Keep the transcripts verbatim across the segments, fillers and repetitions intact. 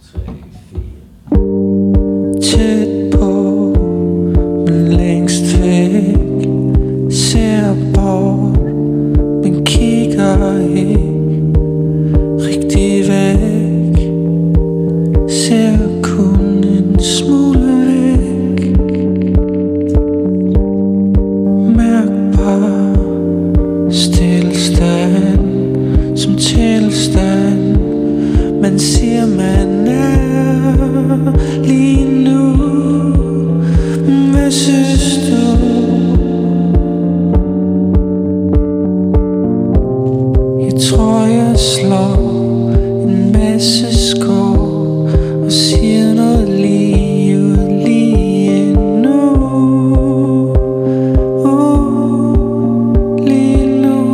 Tæt på, men længst væk. Ser bort, men kigger ikke rigtig væk. Ser kun en smule væk. Mærkbar stilstand som tilstand. Man siger man er lige nu. Hvad synes du? Jeg tror jeg slår en masse skår og siger noget lige ud lige nu. Uh, lige nu.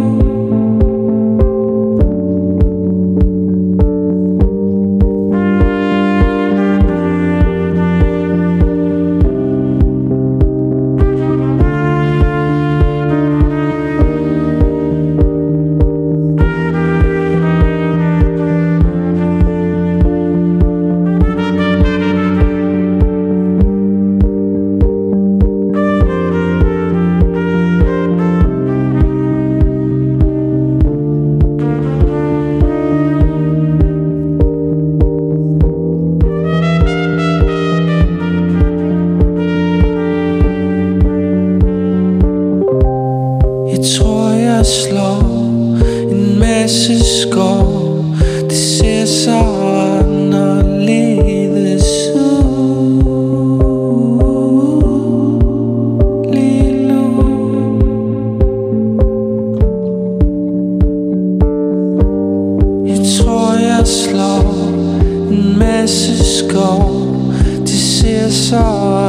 Jeg tror jeg slår en masse skår. Det ser så anderledes ud lige nu. Jeg tror jeg slår en masse skår. Det ser så